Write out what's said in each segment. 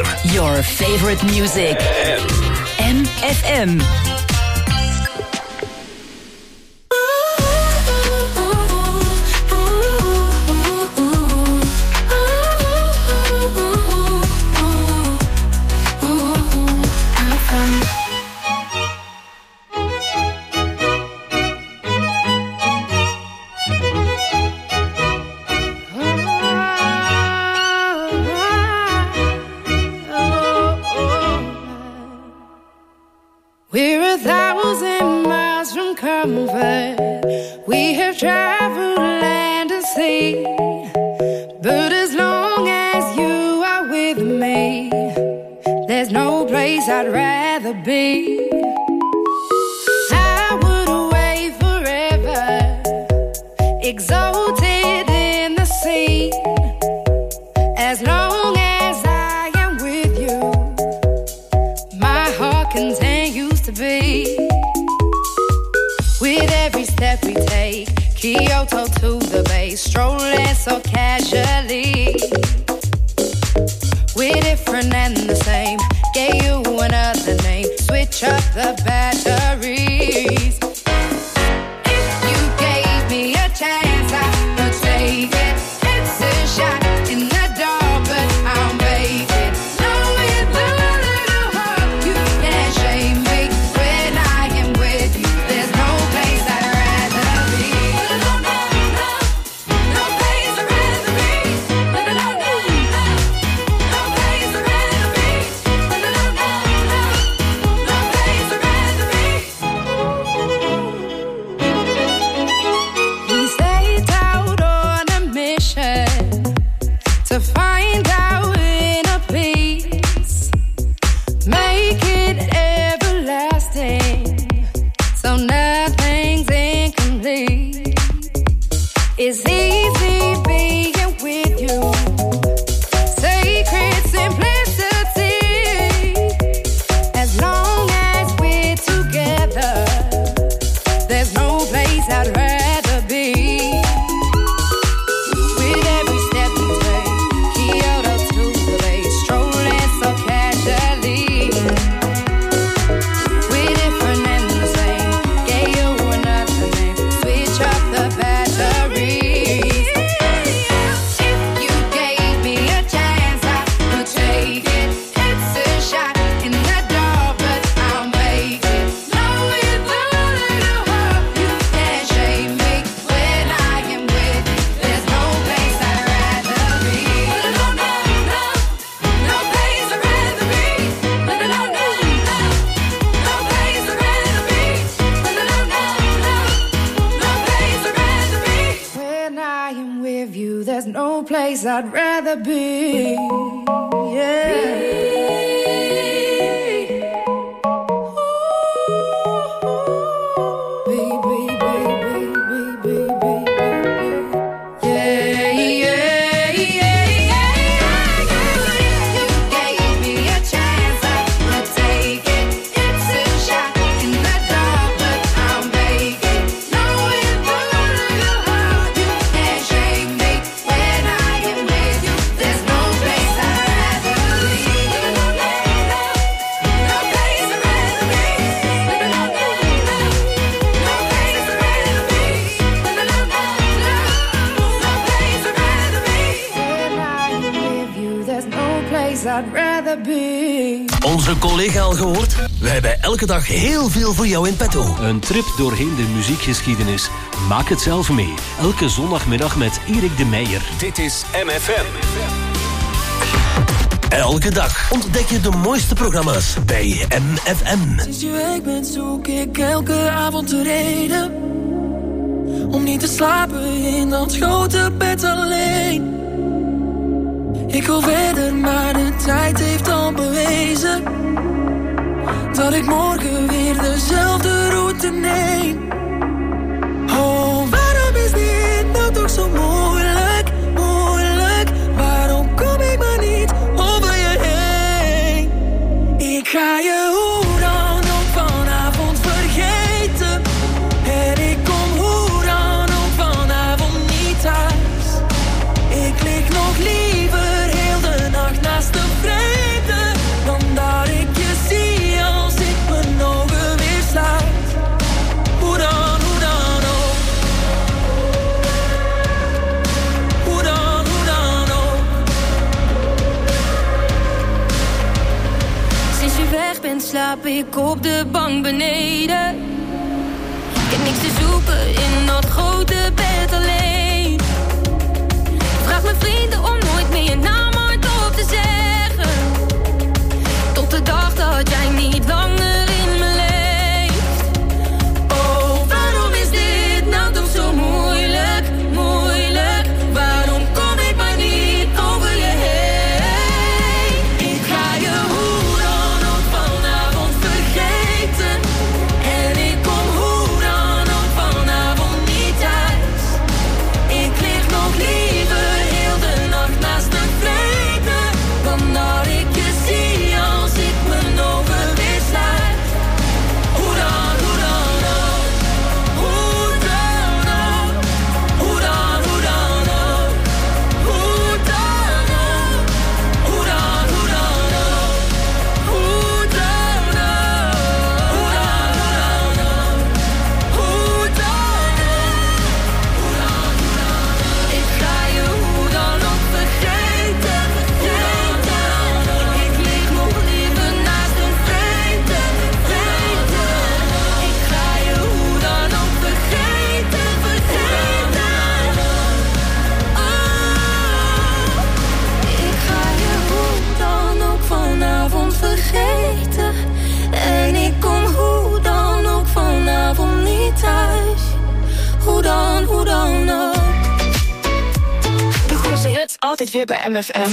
meer. Your favorite music. MFM. We have traveled land and sea, but as long as you are with me, there's no place I'd rather be. I would away forever, exalted in the sea, as long as I am with you, my heart continues to beat. With every step we take, Kyoto to the bay, strolling so casually. We're different and the same, gave you another name, switch up the batteries. If you gave me a chance, I would take it. It's a shot in the dark, but I'll make it. Knowing the little heart, you can't shame me. When I am with you, there's no place I'd rather be. No, no, no, no place I'd rather be. No, no, no, no, no place I'd rather be. No, no, no, no, no place I'd rather be. We set out on a mission to find our inner peace, make it everlasting, so nothing's incomplete. It's easy being with you, sacred simplicity. As long as we're together, there's no place I'd rather be. With every step we take, Kyoto to the bay, strolling so casually. We're different and the same, gave you another name, switch up the batteries. If you gave me a chance, I would take it. It's a shot in the dark, but I'll make it. Knowing the little heart, you can't shame me. When I am with you, there's no place I'd rather be. No, no, no, no place I'd rather be. No, no, no, no, no place I'd rather be. No, no, no, no place I'd rather be. When I am with you, there's no place I'd rather be. Yeah. I'd rather be. Onze collega al gehoord? We hebben elke dag heel veel voor jou in petto. Een trip doorheen de muziekgeschiedenis. Maak het zelf mee. Elke zondagmiddag met Erik de Meijer. Dit is MFM. Elke dag ontdek je de mooiste programma's bij MFM. Sinds je weg bent zoek ik elke avond de reden om niet te slapen in dat grote bed alleen. Ik wil verder, maar de tijd heeft al bewezen dat ik morgen weer dezelfde route neem. Oh, waarom is dit nou toch zo moeilijk, moeilijk? Waarom kom ik maar niet over je heen? Ik ga je hoe dan ook vanavond vergeten. En ik kom hoe dan ook vanavond niet thuis. Ik lig nog liever heel de nacht naast een vreemde. slaap ik op de bank beneden. Ik heb niks te zoeken in dat grote bed alleen. Vraag mijn vrienden om nooit meer je naam hardop te zeggen. Tot de dag dat jij niet langer in me leeft. Oh, waarom is dit nou toch zo moeilijk, moeilijk? Waarom kom ik maar niet over je heen? Ik ga je hoe dan ook vanavond vergeten. En ik kom hoe dan ook vanavond niet thuis. Ik lig nog liever heel de nacht naast de vreten, dan dat ik je zie als ik mijn ogen weer sluit. Hoe dan ook? Hoe dan ook? Hoe dan ook? Hoe dan ook? Hoe dan ook? Hoe dan ook? Hoe dan ook? Hoe dan ook? Ik ga je hoe dan ook vergeten, vergeten. Ik lig nog liever naast een vreten, vreten. Ik ga je hoe dan ook vergeten, vergeten. Ik ga je hoe dan ook vanavond vergeten. En ik kom hoe dan ook vanavond niet thuis. Hoe dan ook. De grootste hits altijd weer bij MFM.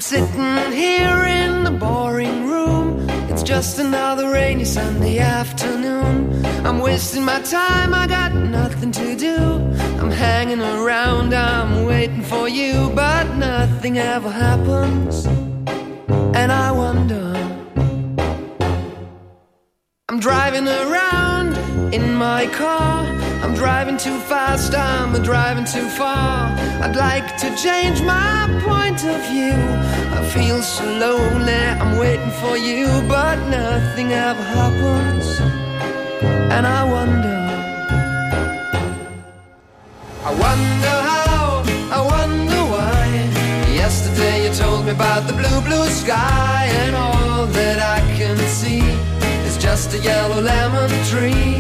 sitting here in the boring room. It's just another rainy Sunday afternoon. I'm wasting my time, I got nothing to do. I'm hanging around, I'm waiting for you, but nothing ever happens. And I wonder, I'm driving around in my car. I'm driving too fast, I'm driving too far. I'd like to change my point of view. I feel so lonely, I'm waiting for you, but nothing ever happens. And I wonder how, I wonder why. Yesterday you told me about the blue, blue sky, and all that I can see is just a yellow lemon tree.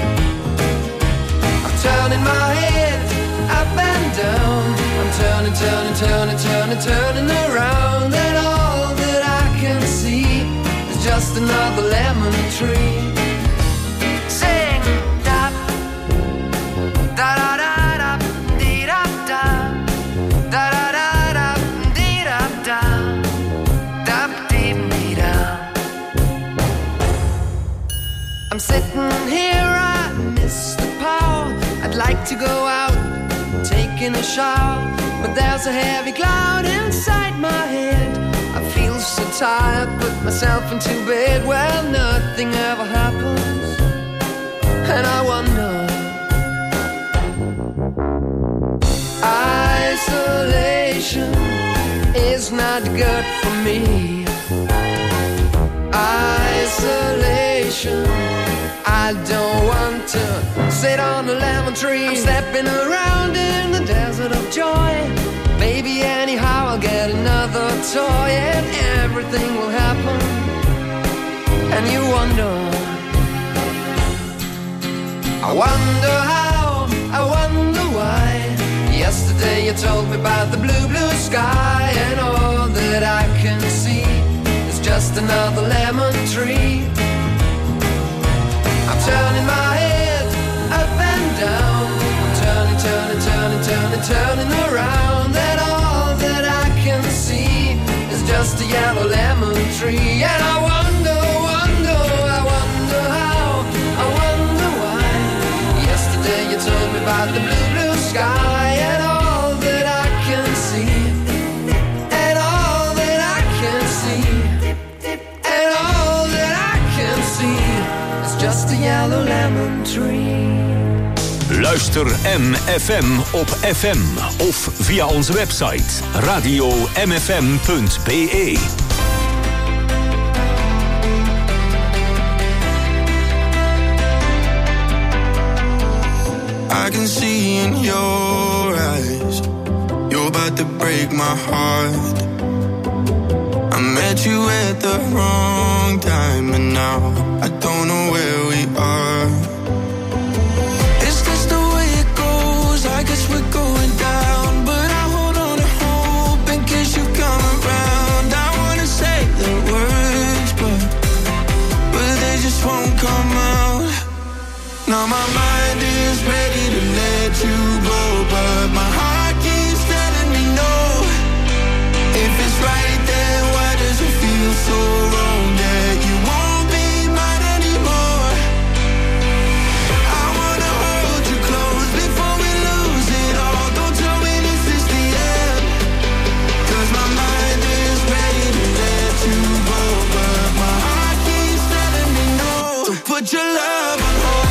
I'm turning my head up and down. I'm turning, turning, turning, turning, turning around, and all that I can see is just another lemon tree. Sing da da da da da dee da da da da da da dee da da da dee dee da. I'm sitting here, I miss the power. I'd like to go out, taking a shower, but there's a heavy cloud inside my head. I feel so tired, put myself into bed. Well, nothing ever happens, and I wonder. Isolation is not good for me. Isolation, I don't want to sit on a lemon tree. I'm stepping around in the desert of joy. Maybe anyhow I'll get another toy, and everything will happen. And you wonder, I wonder how, I wonder why. Yesterday you told me about the blue, blue sky, and all that I can see is just another lemon tree. I'm turning my head up and down. I'm turning, turning, turning, turning, turning around, and all that I can see is just a yellow lemon tree. And I wonder, wonder, I wonder how, I wonder why. Yesterday you told me about the blue, blue sky, and all that I can see, and all that I can see, and all that I can see is just a yellow lemon tree. Luister MFM op FM of via onze website radio.mfm.be. I can see in your eyes, you're about to break my heart. I met you at the wrong time, and now I don't know where we are. Is this the way it goes? I guess we're going down, but I hold on to hope in case you come around. I wanna say the words, but they just won't come out. Now my mind is ready to let you go, but my heart keeps telling me no. If it's right, then why does it feel so wrong that you won't be mine anymore? I wanna hold you close before we lose it all. Don't tell me this is the end, 'cause my mind is ready to let you go, but my heart keeps telling me no. So put your love on hold.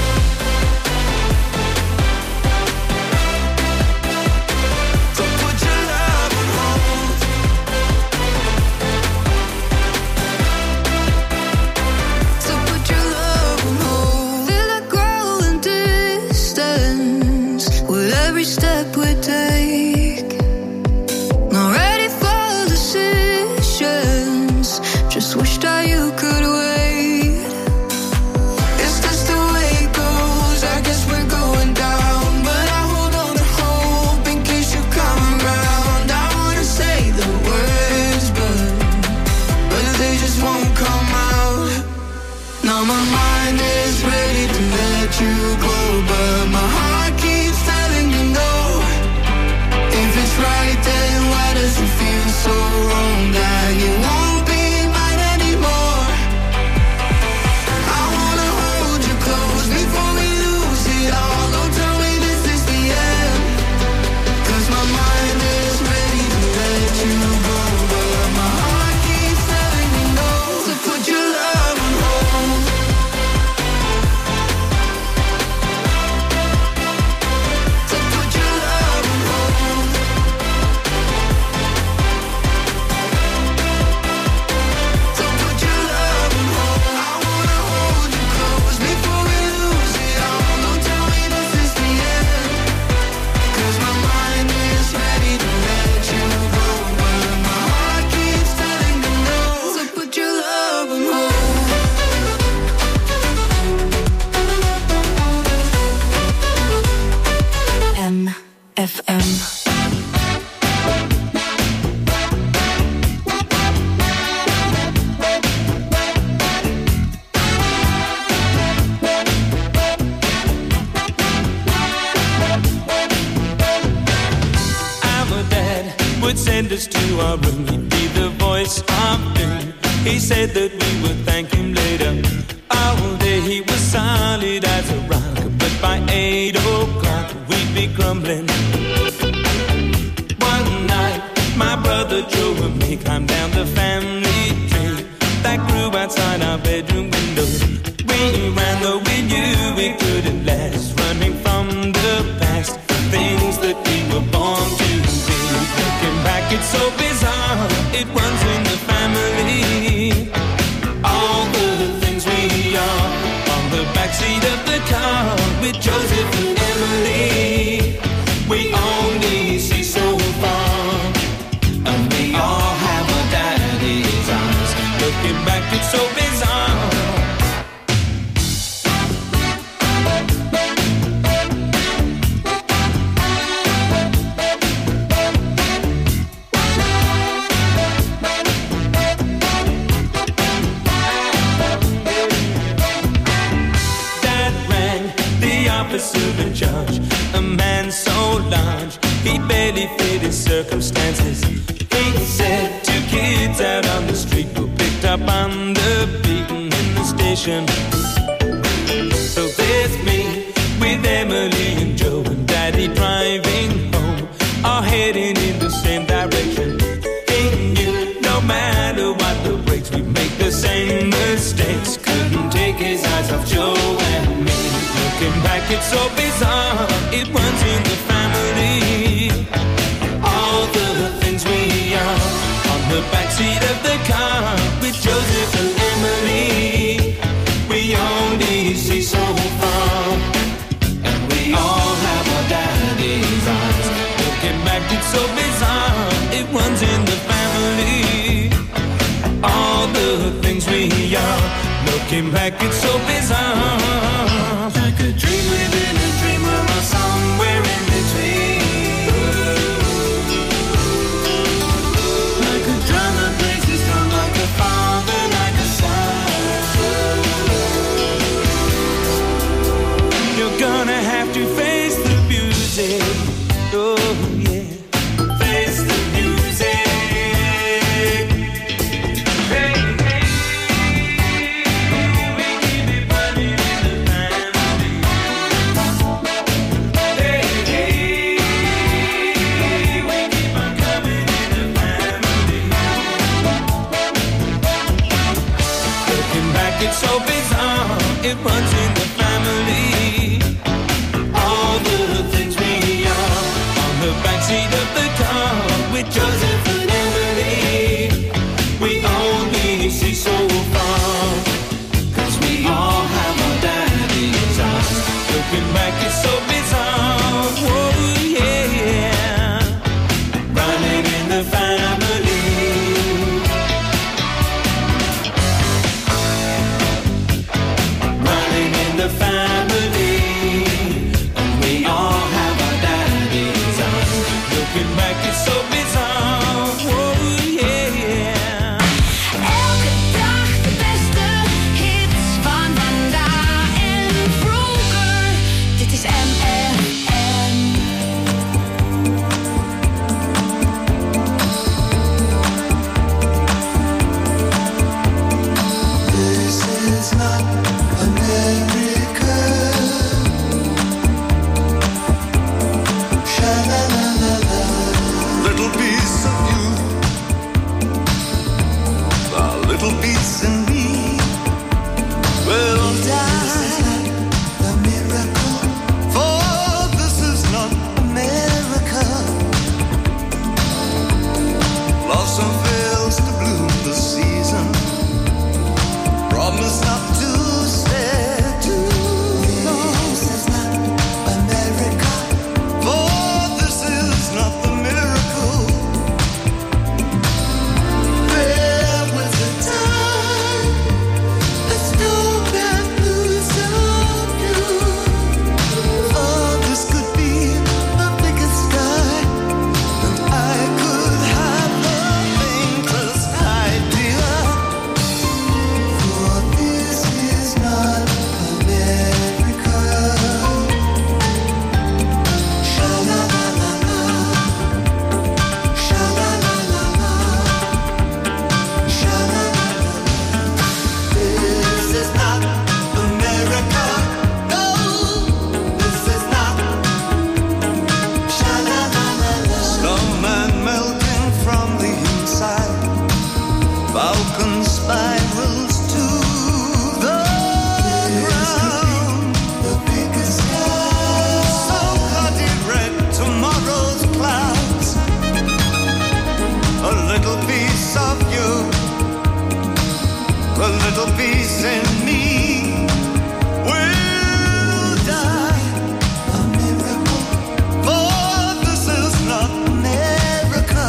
Step we take, not ready for decisions, just wish that you could wait. Is this the way it goes? I guess we're going down, but I hold on to hope in case you come around. I wanna say the words, but they just won't come out. Now my mind is ready to let you go, but my heart keeps telling me no. If it's right, then why does it feel so wrong that you won't be mine anymore. I wanna hold you close before we lose it all. Don't tell me this is the end, 'cause my mind is ready to let you go, but my heart keeps telling me no. So put your love on hold. So put your love on hold. So put your love on hold. I wanna hold you close before we lose it all. Don't tell me this is the end, 'cause my mind is ready to let you go, but my heart keeps telling me no. So put your love on hold. MFM. Our dad would send us to our room. He'd be the voice of doom. He said that we would thank him later. All day he was solid as a rock, but by 8 o'clock we'd be crumbling. One night my brother Joe and me climbed down the family tree that grew outside our bedroom window. We ran though we knew we couldn't last, running from the past, things that we were born to be. Looking back, it's so bizarre, it runs in the family. All the things we are on the backseat of the car with Joseph and Emily. We only see so far, and we all have our daddy's eyes. Looking back, it's so bizarre. Officer in charge, a man so large he barely fit his circumstances. He said 2 kids out on the street were picked up on the beaten in the station. So there's me with Emily and Joe and Daddy driving home, all heading in the same direction. He knew no matter what the brakes, we'd make the same mistakes. Couldn't take his eyes off Joe and me. Looking back, it's so bizarre, it runs in the family. All the things we are on the backseat of the car with Joseph and Emily. We only see so far, and we all have our daddy's eyes. Looking back, it's so bizarre, it runs in the family. All the things we are, looking back, it's so bizarre. Like a dream within a dream, we're somewhere in between. Like a drum that plays its drum, like a father, like a son. You're gonna have to face the music. Oh yeah, face the music. Hey, hey, we little piece in me will die. This is not a miracle, for this is not America. Blossom fails to bloom this season. Promise not to stay too long. This is not America, for this is not the miracle. There was a time I still can't lose of you. Oh, this could be the biggest sky, and I could have the faintest idea. For this is not America. Sha-la-la-la-la, sha-la-la-la-la, sha-la-la-la-la. This is not America. No, this is not. Sha-la-la-la-la. Snowman melting from the inside. Falcon spirals to the ground. The biggest sky. So bloody red, tomorrow's clouds. A little piece of you, a little piece in me will die. A miracle, for this is not America.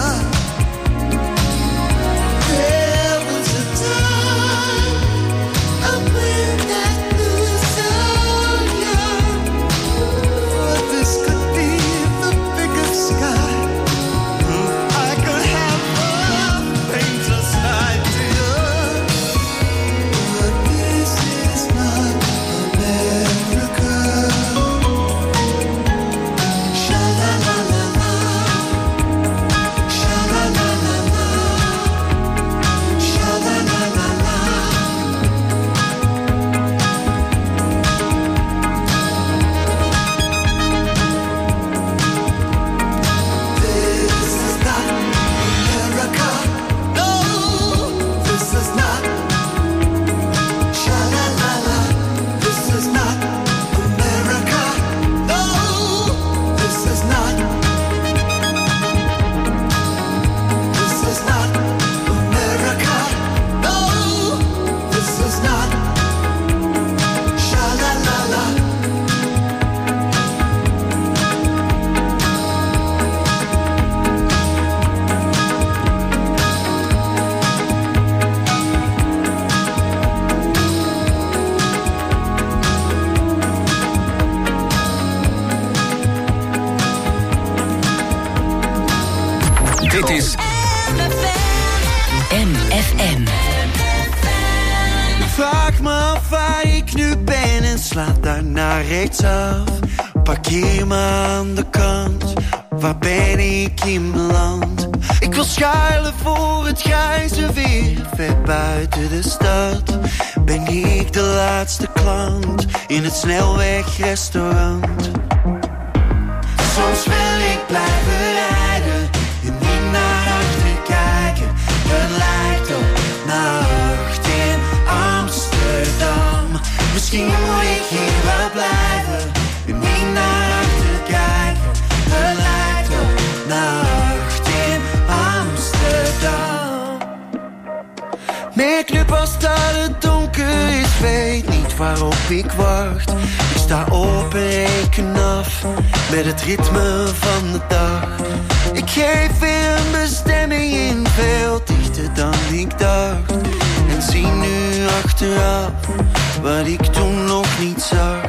There was a time I went that blue so young. For this could be the biggest sky. I could have the faintest idea. But this is not America. Sha-la-la-la-la, sha-la-la-la-la, sha-la-la-la-la. This is not America. No, this is not. Sha-la-la-la. This is not America. No, this is not. This is not America. No, this is not. Sha-la-la-la. Dit is MFM. Vraag me af waar ik nu ben en sla daarna rechtsaf. Parkeer me aan de kant, waar ben ik in beland? Ik wil schuilen voor het grijze weer, ver buiten de stad. Ben ik de laatste klant in het snelwegrestaurant? Soms wil ik blijven rijden en niet naar achter kijken. Het lijkt op nacht in Amsterdam. Misschien moet ik hier wel blijven en niet naar achter kijken. Het lijkt op nacht in Amsterdam. Meer club als dat het donker is, weet niet waarop ik wacht. Ik sta op en reken af met het ritme van de dag. Ik geef weer een bestemming in, veel dichter dan ik dacht. En zie nu achteraf wat ik toen nog niet zag.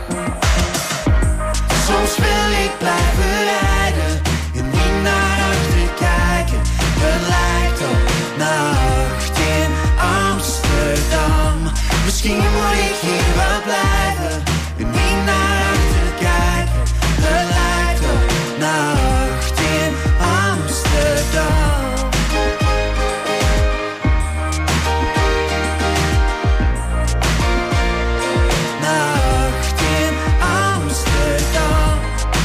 Soms wil ik blijven rijden en niet naar achter kijken. Het lijkt op nacht in Amsterdam. Misschien moet ik hier wel blijven en niet naar achter kijken. Het lijkt op nacht in Amsterdam. Nacht in Amsterdam.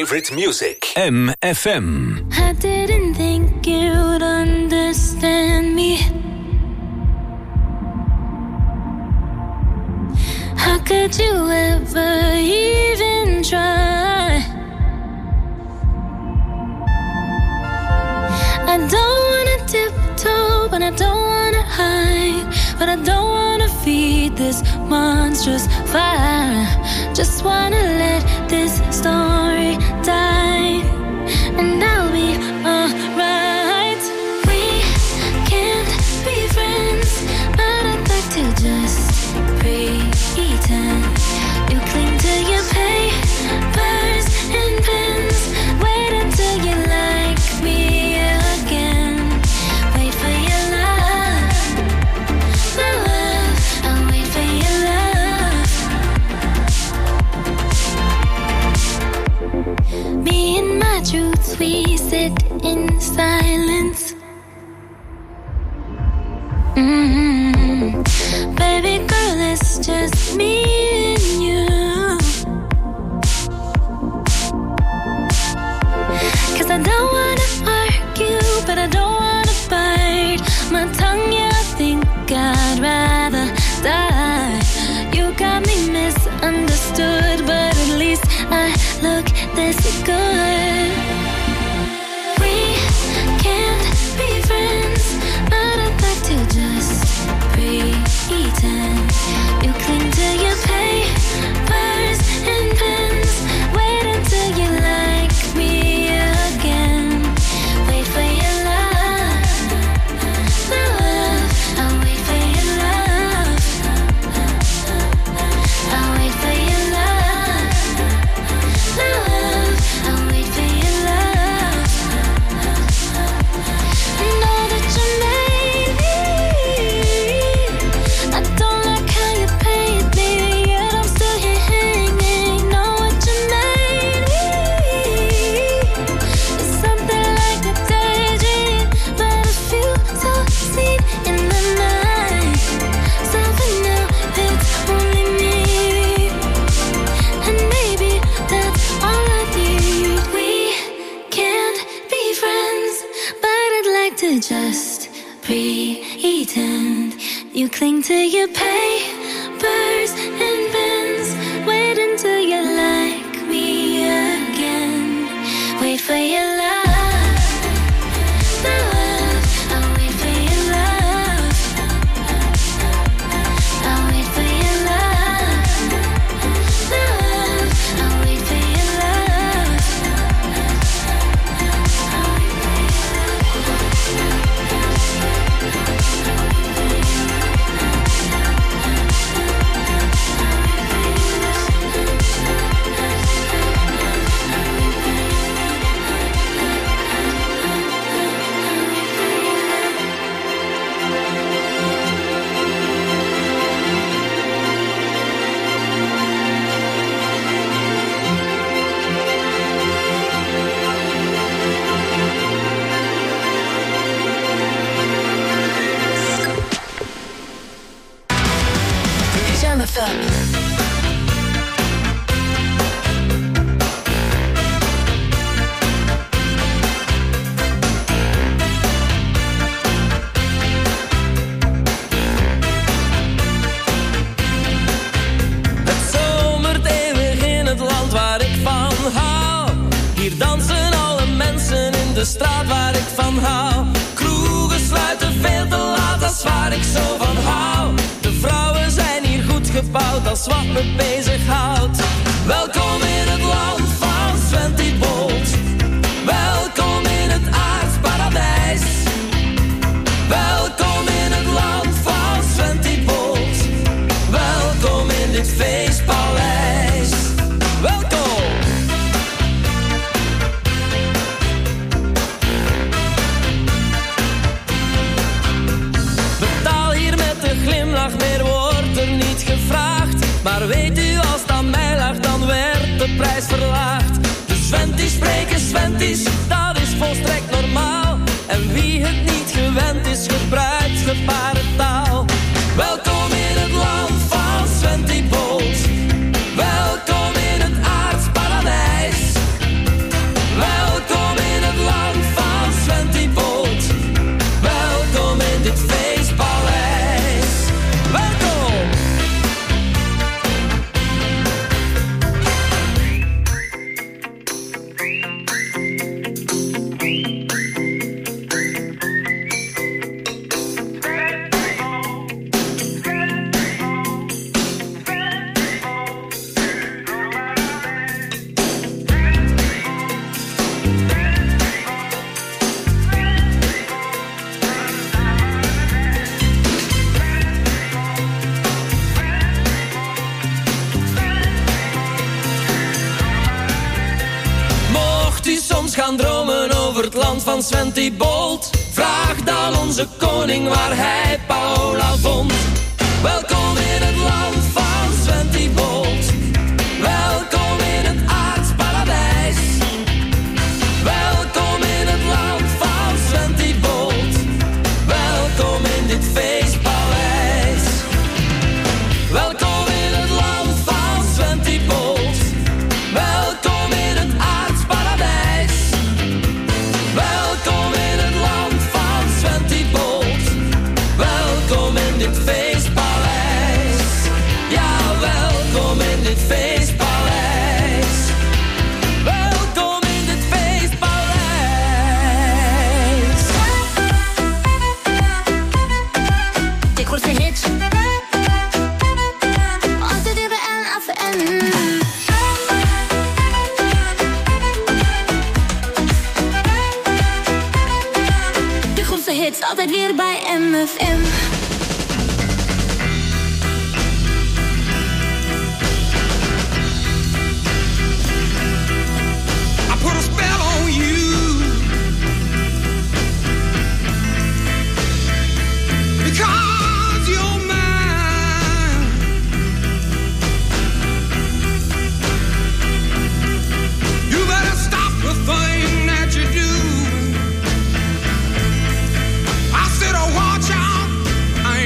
favorite music. MFM. I didn't think you'd understand me. How could you ever even try? I don't wanna tiptoe, but I don't wanna hide. But I don't wanna feed this monstrous fire. Just wanna let this story die, and I'll be alright. We can't be friends, but I'd like to just pretend. You cling to your papers and pens. Wait until you like me again. Wait for your love, my love. I'll wait for your love. Me and my truth, we sit in silence. Baby girl, it's just me and you. 'Cause I don't wanna argue, but I don't wanna bite my tongue, yeah, I think I'd rather die. You got me misunderstood, but at least I look this good. We can't be friends, but I'd like to just pretend. You cling to your papers and pens. Wait until you like me again. Wait for your love, my love. I'll wait for your love. I'll wait for your love, my love. I'll wait for your love. Know that you made me. I don't like how you paid me, yet I'm still here hanging. Know what you made me. It's something like a daydream, but a few so seen in the night. So for now, it's only me, and maybe that's all I need. We can't be friends, but I'd like to just pretend. You cling to your papers and pens. Wait until you like me again. Wait for your love, my love. I'll wait for your love. I'll wait for your love, my love. I'll wait for your love. Jam FM. Het zomert eeuwig in het land waar ik van hou. Hier dansen alle mensen in de straat waar ik van hou. Kroegen sluiten veel te laat, dat is waar ik zo van hou. De vrouwen zijn hier goed gebouwd, dat is wat me bezighoudt. Welkom in het land van Sven Bolt. Welkom in het aardsparadijs. Welkom in het land van Sven Bolt. Welkom in dit feestpaleis. Welkom. Betaal hier met een glimlach, meer wordt er niet gevraagd. Maar weet u, als het aan mij lag, dan werd de prijs verlaagd. De Sventies spreken Sventies, dat is volstrekt normaal. En wie het niet gewend is, gebruikt gebarentaal. Welkom in het land van Sven Bolt. Welkom in het aardsparadijs. het land van Sventy Bolt. Vraag dan onze koning waar hij Paula vond. Welkom in het land van Sventy Bolt. Welkom in het aardsparadijs. Welkom in het land van Sventy Bolt. Welkom in dit feestpaleis. Welkom in het land van Sventy Bolt. Welkom in het aardsparadijs. Welkom in het land van Sventy Bolt. Welkom in dit feestpaleis. Ja, welkom in dit feestpaleis. Welkom in dit feestpaleis. De grootste hits. Altijd weer bij MFM. De grootste hits, altijd weer bij MFM. I put a spell on you because you're mine. You better stop the thing that you do. I said, oh, watch out, I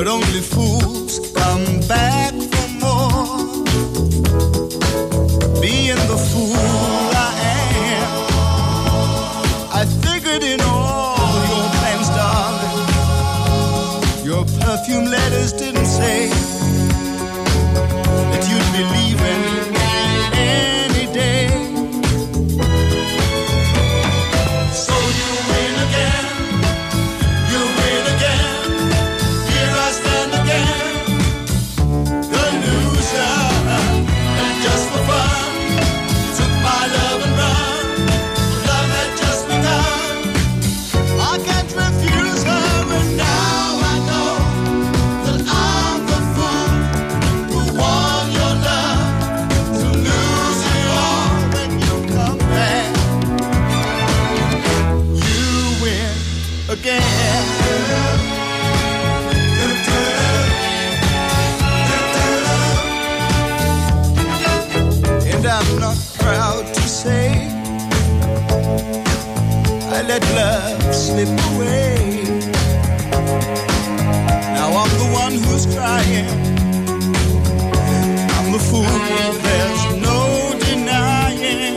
but only fools come back for more. Being the fool I am, I figured in all your plans, darling. Your perfume letters didn't say that you'd be leaving any day. So you win again, you win again. Here I stand again, the loser. And just for fun, you took my love and run. Love had just begun. I can't refuse her, and now I know that I'm the fool who won your love, to lose it all when you come back. You win again. And I'm not proud to say I let love slip away. Now I'm the one who's crying. I'm the fool, there's no denying.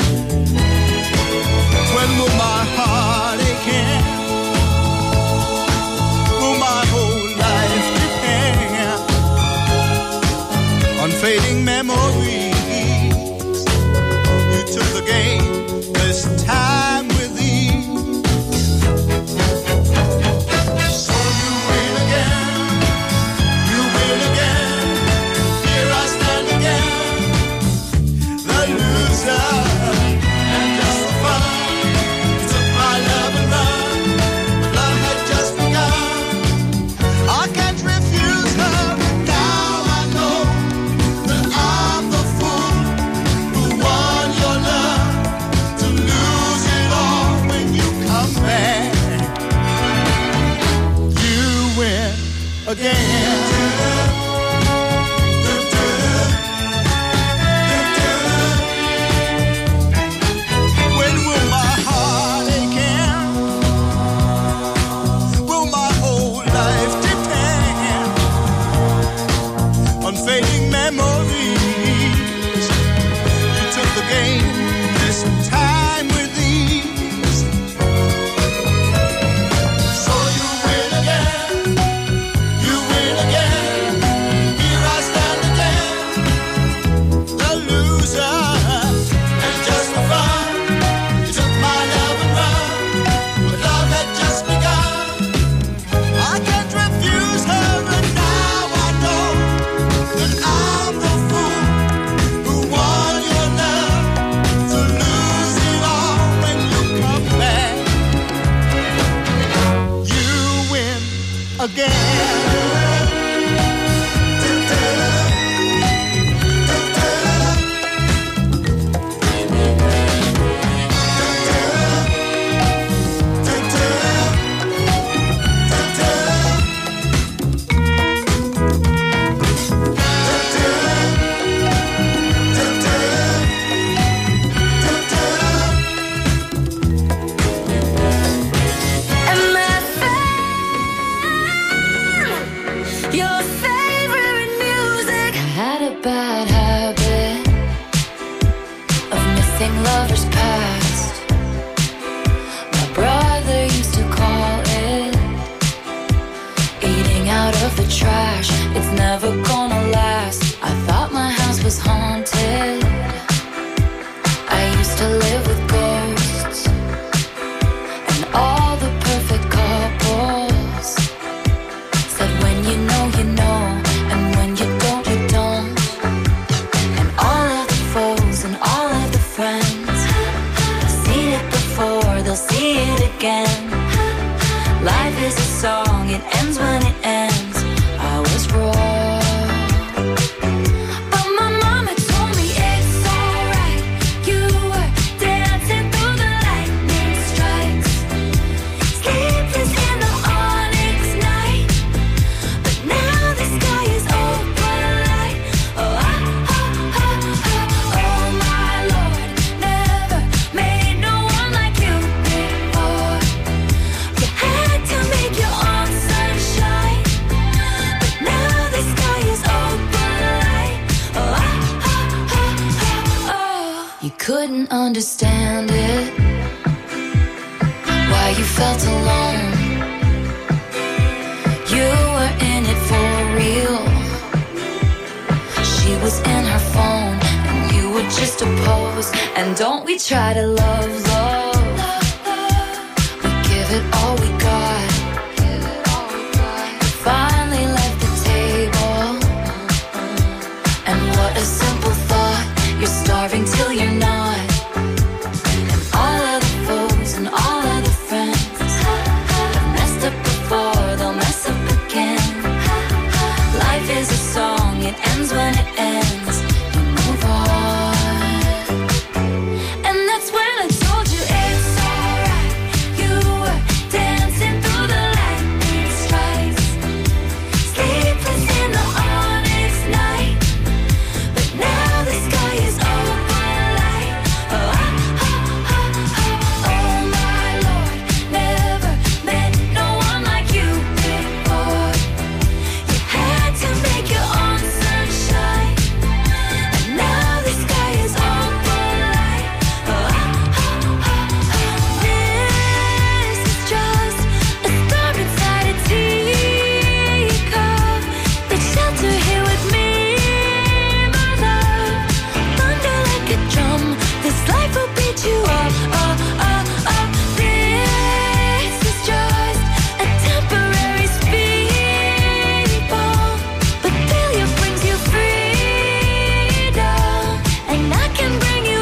When will my heart again? Will my whole life depend on fading memories? You took the game this time with ease. So you win again, you win again. Here I stand again, the loser. And just for fun, you took my love and run. But love had just begun. I can't refuse her, but now I know that I'm the fool who won your love, to lose it all when you come back. You win again. When will my heart again? Will my whole life depend on fading memories? You took the game this time with ease. So you win again, you win again. Here I stand again, the loser. And just for fun, you took my love and run. But love had just begun. I can't refuse her, and now I know that I'm the fool who won your love, to lose it all when you come back. You win again. Your favorite music. I had a bad habit of missing lovers past. My brother used to call it eating out of the trash. It's never gonna last. I thought my house was haunted. I used to live with ghosts and all the perfect couples. Said when you know, and when you don't, you don't. And all of the foes and all of the friends, seen it before, they'll see it again. Life is a song, it ends when it ends. I was wrong. didn't understand it, why you felt alone. You were in it for real. She was in her phone and you were just a pose. And don't we try to love, love. We give it all we got. Finally left the table. And what a simple thought. You're starving till you're not. And all of the foes and all of the friends have messed up before, they'll mess up again. Life is a song, it ends when it ends. You move on. And that's when I told you it's alright. You were dancing through the lightning strikes, sleepless in the onyx night. But now the sky is open light. Oh, oh my Lord, never met no one like you before. You had to make your own sunshine, and now the sky is open light. Oh, this is just a star inside a teacup. The shelter here with me, my love. Thunder like a drum, this life will beat you up. This is just a temporary speed bump, but failure brings you freedom, and I can bring you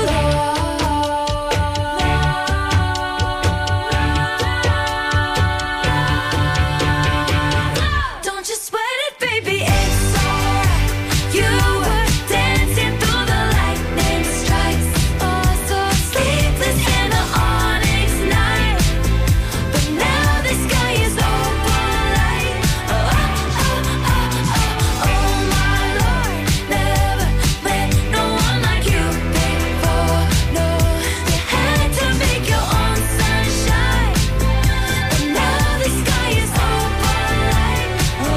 love. Don't you sweat it, baby, it's alright. You were dancing through the lightning strikes, so sleepless in the onyx night. But now the sky is open light. Oh my Lord, never met no one like you before. No, you had to make your own sunshine, and now the sky is open light.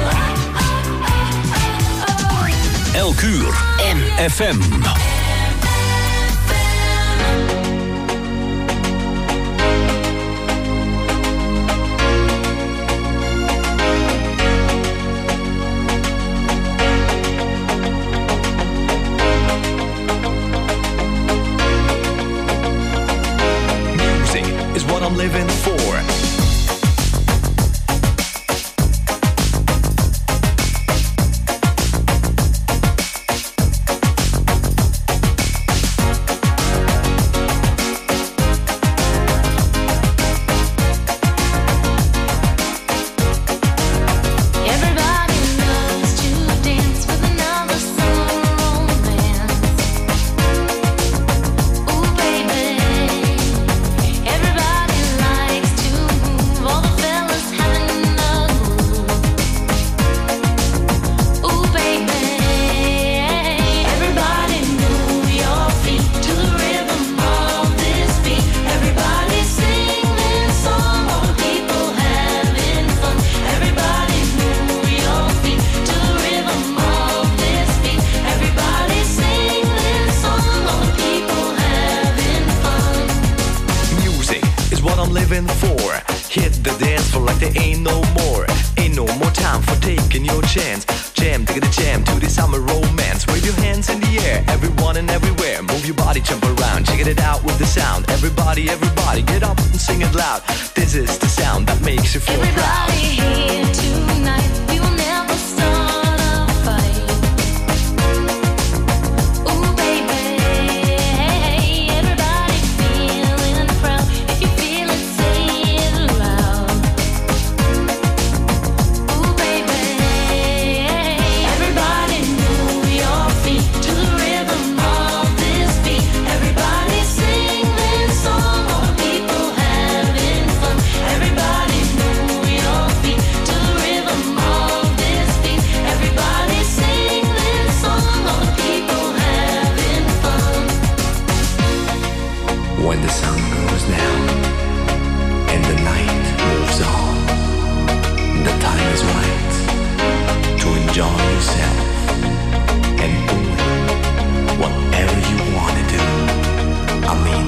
Elk uur MFM. Music is what I'm living for. Everybody loves to dance with another summer romance. Ooh, baby. Everybody likes to move, all the fellas having a groove. Ooh, baby. Everybody move your feet to the rhythm of this beat. Everybody sing this song, all the people having fun. Everybody move your feet to the rhythm of this beat. Everybody sing this song, all the people having fun. Music is what I'm living for. Hit the dance floor like there ain't no more. Ain't no more time for taking your chance. Jam, dig the jam to the summer romance. Wave your hands in the air, everyone and everywhere. Move your body, jump around, check it out with the sound. Everybody, everybody, get up and sing it loud. This is the sound that makes you feel proud. Everybody here tonight, we will never start a fight. Ooh, baby, everybody feeling proud. If you feel it, say it loud. Ooh, baby, everybody move your feet to the rhythm of this beat. Everybody sing this song, all the people having fun. Everybody move your feet to the rhythm of this beat. Everybody sing this song, all the people having fun. When the sun goes down and the night moves on, the time is right to enjoy yourself and do whatever you want to do. I mean,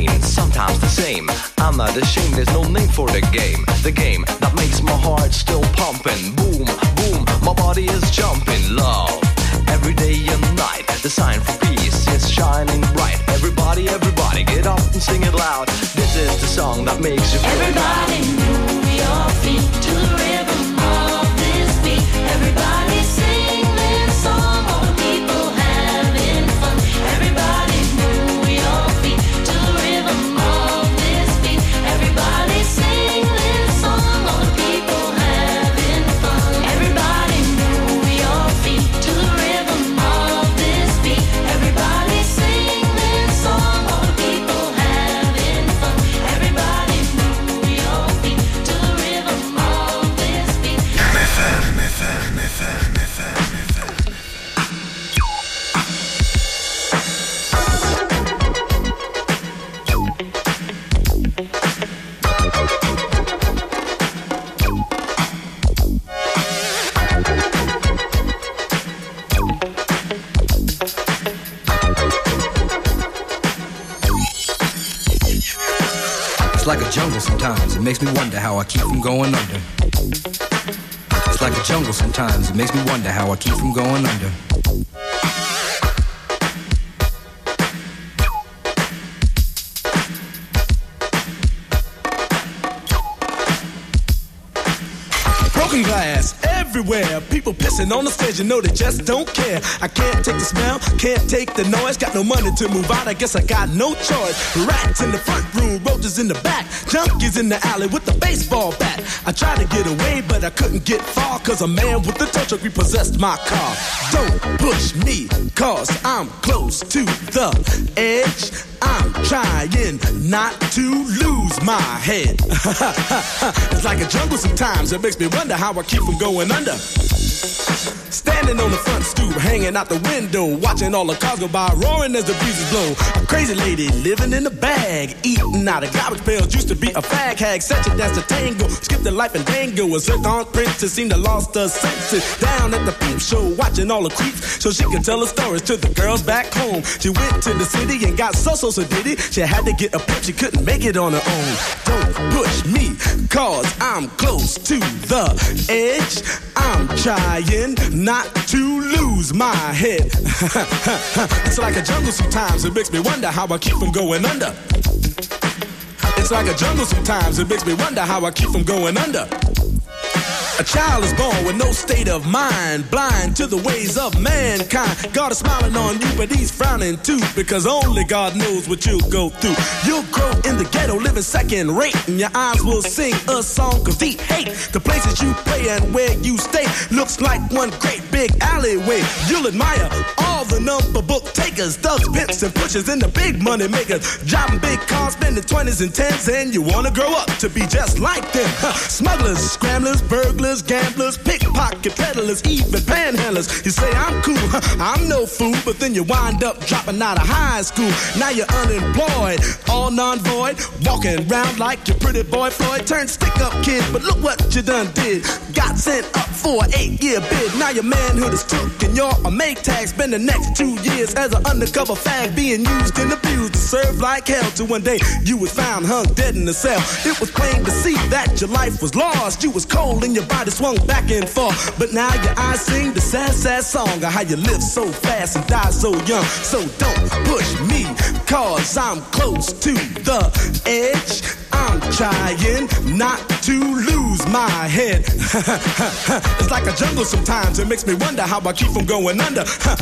remain sometimes the same. I'm not ashamed, there's no name for the game. The game that makes my heart still pumping. Boom, boom, my body is jumping. Love, every day and night. The sign for peace is shining bright. Everybody, everybody, get up and sing it loud. This is the song that makes you feel Everybody move your feet to the rhythm of this beat. Everybody sing this song, all the people having fun. Everybody move your feet to the rhythm of this beat. Everybody sing this song, all the people having fun. Everybody move your feet to the rhythm of this beat. Everybody sing this song, all the people having fun. Everybody move your feet to the rhythm of this beat. It's like a jungle sometimes, it makes me wonder how I keep from going under. It's like a jungle sometimes, it makes me wonder how I keep from going under. Broken glass everywhere, people pissing on the stage, you know they just don't care. I can't take the smell, can't take the noise, got no money to move out, I guess I got no choice. Rats in the front room, roaches in the back, junkies in the alley with the baseball bat. I tried to get away, but I couldn't get far, cause a man with a tow truck repossessed my car. Don't push me, cause I'm close to the edge. I'm trying not to lose my head. It's like a jungle sometimes, it makes me wonder how I keep from going under. Standing on the front stoop, hanging out the window, watching all the cars go by, roaring as the breezes blow. A crazy lady living in a bag, eating out of garbage pails, used to be a fag hag, such a dance to tango, skipped the life and dango. A zircon princess seemed to lost her senses, down at the peep show, watching all the creeps, so she could tell her stories to the girls back home. She went to the city and got so did it. She had to get a pimp, she couldn't make it on her own. Don't push me, cause I'm close to the edge. I'm trying not to lose my head. It's like a jungle sometimes, it makes me wonder how I keep from going under. It's like a jungle sometimes, it makes me wonder how I keep from going under. A child is born with no state of mind, blind to the ways of mankind. God is smiling on you, but he's frowning too, because only God knows what you'll go through. You'll grow in the ghetto, living second rate, and your eyes will sing a song of deep hate. The places you play and where you stay looks like one great big alleyway. You'll admire all the number book takers, thugs, pimps, and pushers, and the big money makers, driving big cars, spending 20s and 10s, and you wanna grow up to be just like them. Smugglers, scramblers, burglars, gamblers, pickpocket peddlers, even panhandlers. You say I'm cool, I'm no fool, but then you wind up dropping out of high school. Now you're unemployed, all non-void, walking around like your pretty boy Floyd. Turned stick-up kid, but look what you done did. Got sent up for an 8-year bid. Now your manhood is took and you're a make tag. Spend the next 2 years as an undercover fag, being used and abused to serve like hell. Till one day you was found hung dead in the cell. It was plain to see that your life was lost. You was cold and your body swung back and forth. But now your eyes sing the sad, sad song of how you live so fast and die so young. So don't push me, cause I'm close to the edge. I'm trying not to lose my head. It's like a jungle sometimes, it makes me wonder how I keep from going under.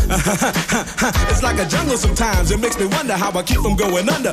It's like a jungle sometimes, it makes me wonder how I keep from going under.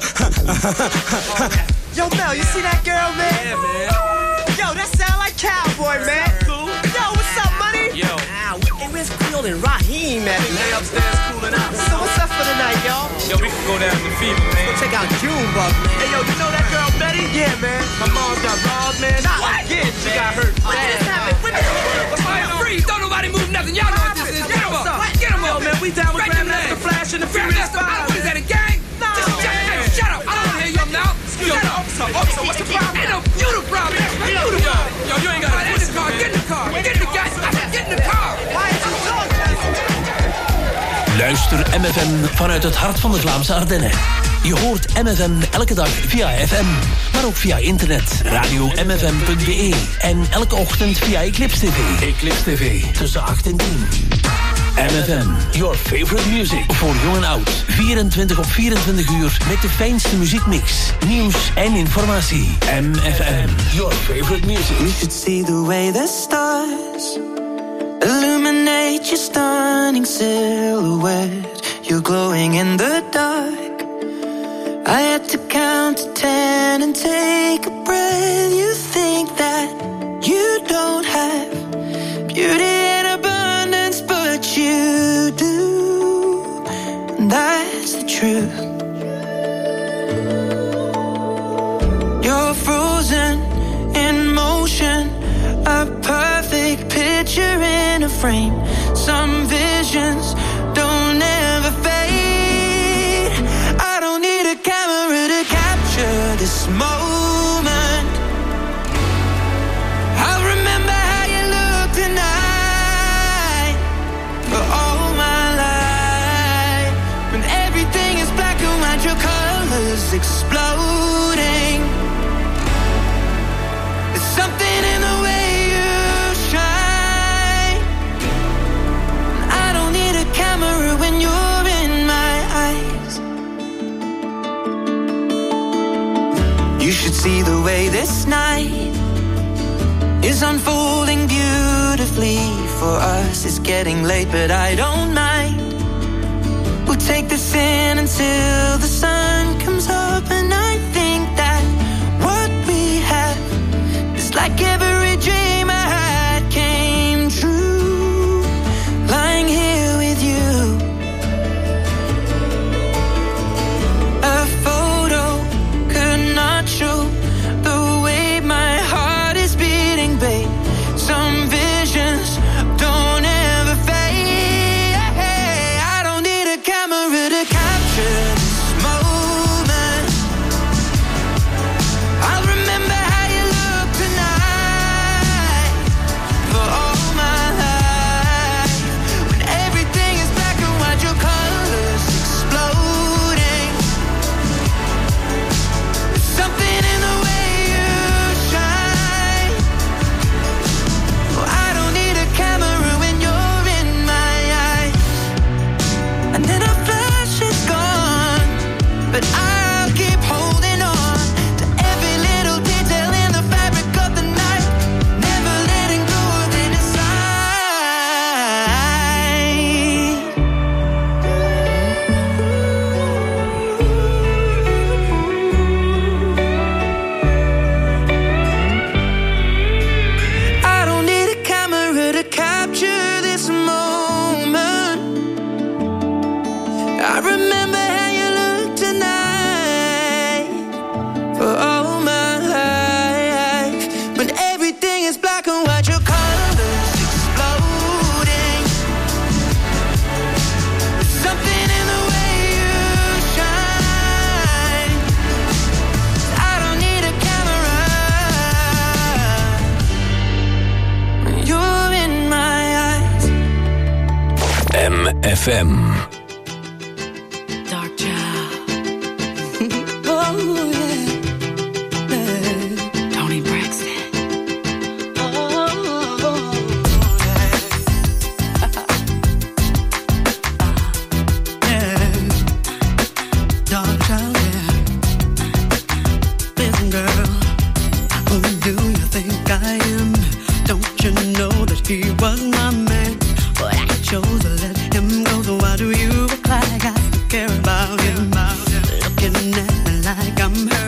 Yo, Mel, you see that girl, man? Yeah, man. Yo, that sound like Cowboy, man. Cool. Yo, what's up, money? Yo. Hey, where's Quill and Raheem, man? They upstairs cooling out. So what's up for the night, y'all? Yo, we can go down to the fever, man. Go check out Junebug, man. Hey, yo, you know that girl Betty? Yeah, man. My mom's got robbed, man. What? Yeah, she got hurt. What just happened? Freeze, don't nobody move nothing. Y'all know what this is. Get him up. Get him up. Yo, man, we down with Grandmaster Flash and the Furious Five. What is that, a gang? No. Shut up. I don't want to hear you now. Shut up. Officer, what's the problem? Ain't no you the problem. Yo, you ain't got to get in the car. Get in the car. Get in the car. Get in the car. Why is you talking? Luister MFM vanuit het hart van de Vlaamse Ardennen. Je hoort MFM elke dag via FM, maar ook via internet, radio-mfm.be en elke ochtend via Eclipse TV. Eclipse TV, tussen 8 en 10. MFM, your favorite music. Voor jong en oud. 24 op 24 uur met de fijnste muziekmix, nieuws en informatie. MFM, your favorite music. You should see the way the stars illuminate your stunning silhouette. You're glowing in the dark. I had to count to 10 and take a breath. You think that you don't have beauty in abundance, but you do. And that's the truth. You're frozen in motion, a perfect picture in a frame. Some visions don't ever fade. I don't need a camera to capture this moment. I'll remember how you look tonight for all my life. When everything is black and white, your colors exploding. There's something in the way you shine. I don't need a camera when you're in my eyes. You should see the way this night is unfolding beautifully for us. It's getting late, but I don't mind. We'll take this in until the sun comes up, and I think that what we have is like every dream I had came true. Lying here with you, a photo could not show the way my heart is beating, babe. Some visions don't ever fade. I don't need a camera to capture this moment. I'll remember how you look tonight for all my life. When everything is black and white, your colors exploding. There's something in the way you shine. Oh, I don't need a camera when you're in my eyes. And then our flash is gone, but I'll keep holding on to every little detail in the fabric of the night, never letting go of it inside. I don't need a camera to capture this moment. I remember how you look tonight for all my life. When everything is black and white, your colors exploding. There's something in the way you shine. I don't need a camera when you're in my eyes. MFM. Dark child. Oh, yeah. Tony Braxton. Oh, yeah. Dark child, yeah. Listen, girl, who do you think I am? Don't you know that he was my